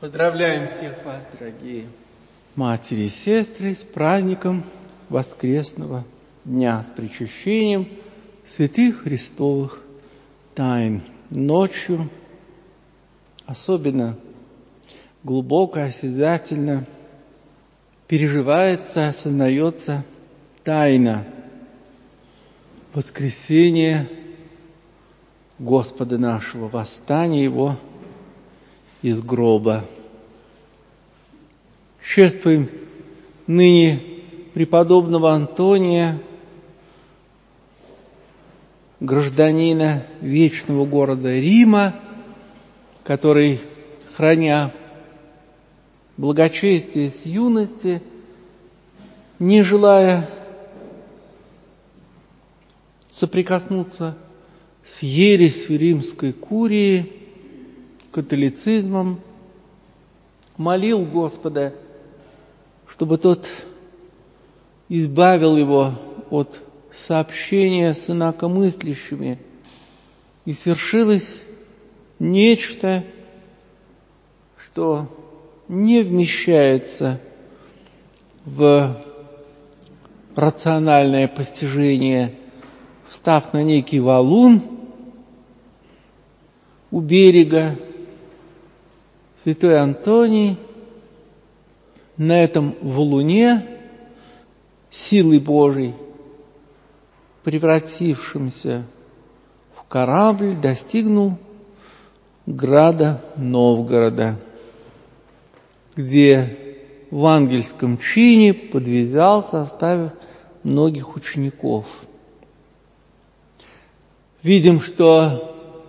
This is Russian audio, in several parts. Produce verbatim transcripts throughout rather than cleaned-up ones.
Поздравляем всех вас, дорогие матери и сестры, с праздником воскресного дня, с причащением святых Христовых тайн. Ночью особенно глубоко, осязательно переживается, осознается тайна воскресения Господа нашего, восстания Его из гроба. Чествуем ныне преподобного Антония, гражданина вечного города Рима, который, храня благочестие с юности, не желая соприкоснуться с ересью римской курии, католицизмом, молил Господа, чтобы тот избавил его от сообщения с инакомыслящими, и свершилось нечто, что не вмещается в рациональное постижение. Встав на некий валун у берега, святой Антоний на этом валуне силой Божией, превратившимся в корабль, достигнул града Новгорода, где в ангельском чине подвязался, оставив многих учеников. Видим, что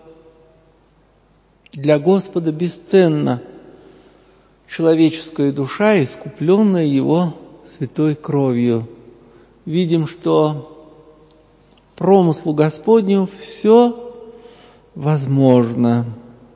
для Господа бесценна человеческая душа, искупленная Его святой кровью. Видим, что промыслу Господню все возможно.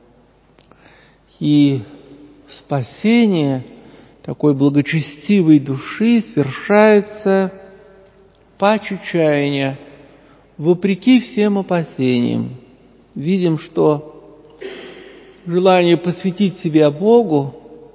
И спасение такой благочестивой души свершается по чаяния, вопреки всем опасениям. Видим, что желание посвятить себя Богу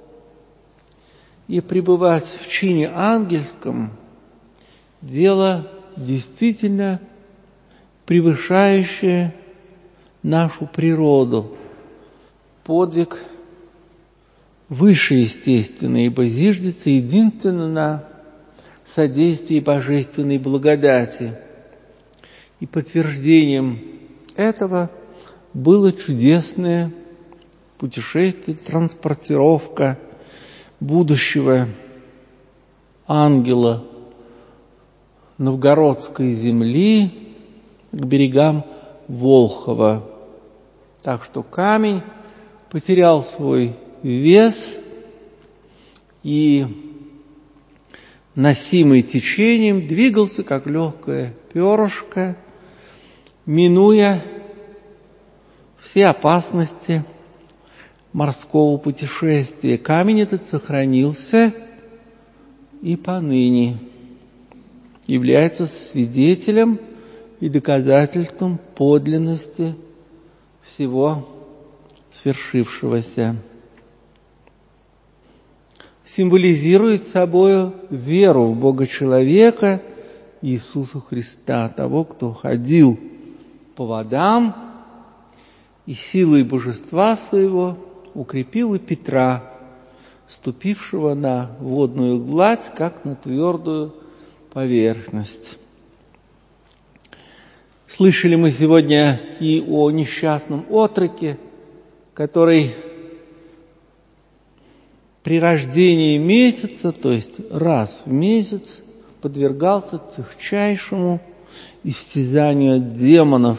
и пребывать в чине ангельском – дело действительно превышающее нашу природу. Подвиг выше естественный, ибо зиждется единственно на содействии божественной благодати. И подтверждением этого было чудесное путешествие, транспортировка будущего ангела новгородской земли к берегам Волхова. Так что камень потерял свой вес и, носимый течением, двигался, как легкое перышко, минуя все опасности морского путешествия. Камень этот сохранился и поныне является свидетелем и доказательством подлинности всего свершившегося. Символизирует собою веру в Бога-человека Иисуса Христа, того, кто ходил по водам и силой божества своего укрепил и Петра, ступившего на водную гладь, как на твердую поверхность. Слышали мы сегодня и о несчастном отроке, который при рождении месяца, то есть раз в месяц, подвергался тягчайшему истязанию от демонов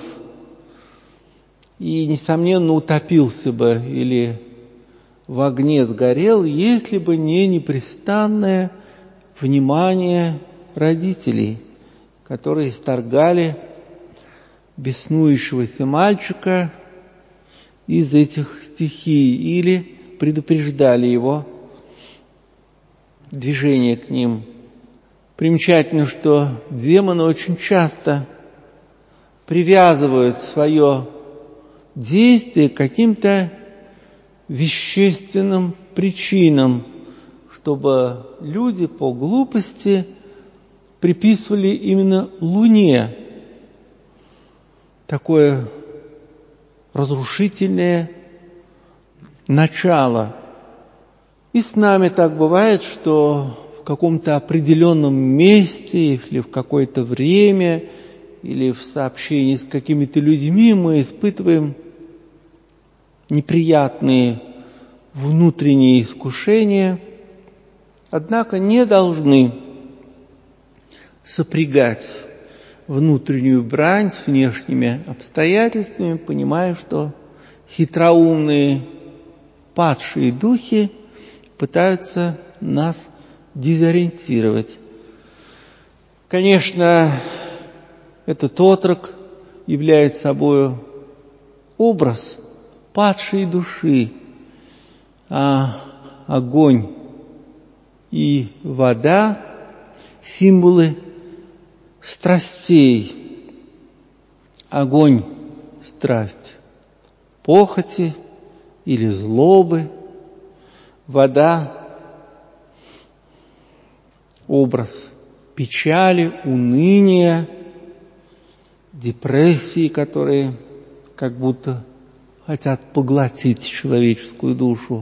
и, несомненно, утопился бы или в огне сгорел, если бы не непрестанное внимание родителей, которые исторгали беснующегося мальчика из этих стихий или предупреждали его движение к ним. Примечательно, что демоны очень часто привязывают свое действие к каким-то вещественным причинам, чтобы люди по глупости приписывали именно Луне такое разрушительное начало. И с нами так бывает, что в каком-то определенном месте или в какое-то время, или в сообщении с какими-то людьми мы испытываем неприятные внутренние искушения, однако не должны сопрягать внутреннюю брань с внешними обстоятельствами, понимая, что хитроумные падшие духи пытаются нас дезориентировать. Конечно, этот отрок является собой образ падшей души, а огонь и вода — символы страстей. Огонь — страсть похоти или злобы, вода — образ печали, уныния, депрессии, которые как будто хотят поглотить человеческую душу.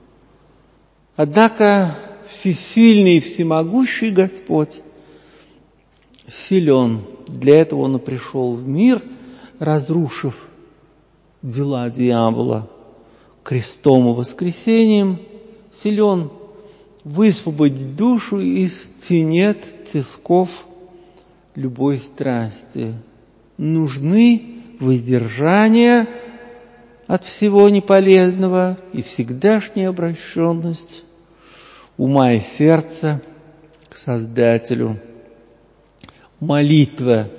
Однако всесильный и всемогущий Господь силен. Для этого Он и пришел в мир, разрушив дела дьявола крестом и воскресением, силен высвободить душу из тенет, тисков любой страсти. Нужны воздержания от всего неполезного и всегдашняя обращенность ума и сердца к Создателю. Молитва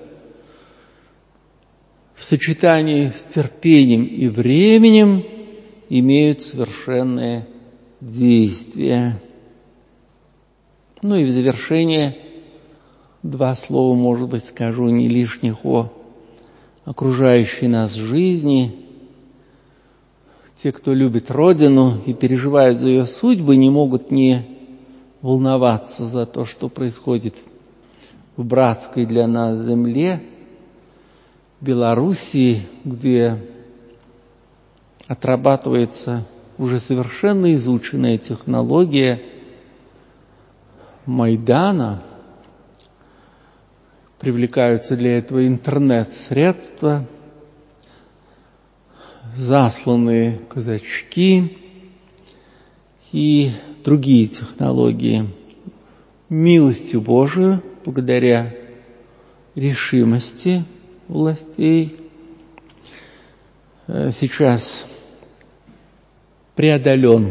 в сочетании с терпением и временем имеют совершенное действие. Ну и в завершение два слова, может быть, скажу не лишних о окружающей нас жизни. Те, кто любит Родину и переживают за ее судьбы, не могут не волноваться за то, что происходит в братской для нас земле, Белоруссии, где отрабатывается уже совершенно изученная технология Майдана. Привлекаются для этого интернет-средства, засланные казачки и другие технологии. Милостью Божию, благодаря решимости властей, сейчас преодолен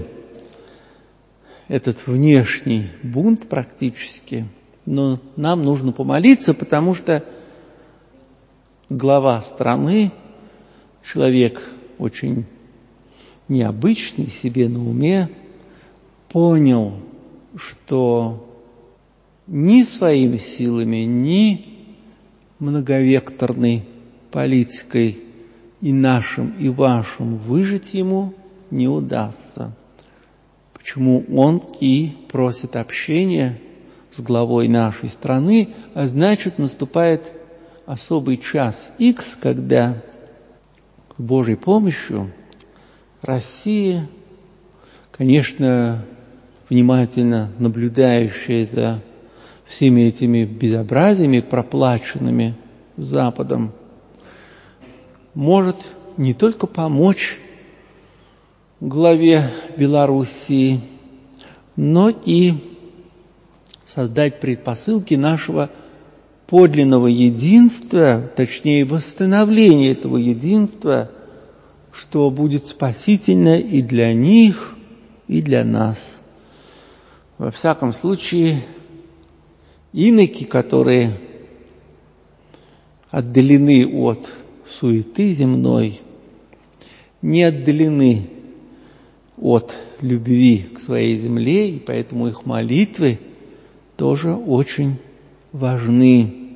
этот внешний бунт практически. Но нам нужно помолиться, потому что глава страны, человек очень необычный, себе на уме, понял, что ни своими силами, ни многовекторной политикой и нашим, и вашим выжить ему не удастся. Почему он и просит общения с главой нашей страны, а значит, наступает особый час Х, когда с Божьей помощью Россия, конечно, внимательно наблюдающая за всеми этими безобразиями, проплаченными Западом, может не только помочь главе Белоруссии, но и создать предпосылки нашего подлинного единства, точнее восстановления этого единства, что будет спасительно и для них, и для нас. Во всяком случае, иноки, которые отдалены от суеты земной, не отдалены от любви к своей земле, и поэтому их молитвы тоже очень важны,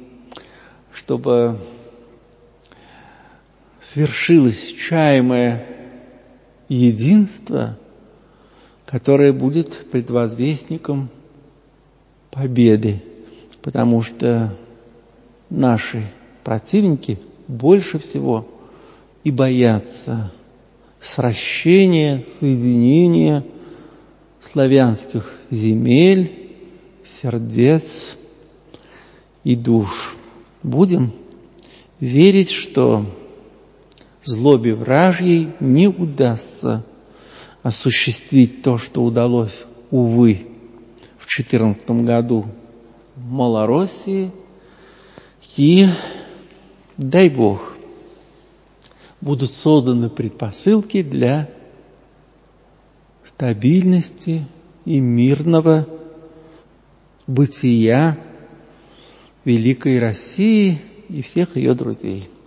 чтобы свершилось чаемое единство, которое будет предвозвестником победы, потому что наши противники больше всего и боятся сращения, соединения славянских земель, сердец и душ. Будем верить, что злобе вражьей не удастся осуществить то, что удалось, увы, в четырнадцатом году в Малороссии. И, дай Бог, будут созданы предпосылки для стабильности и мирного бытия великой России и всех ее друзей.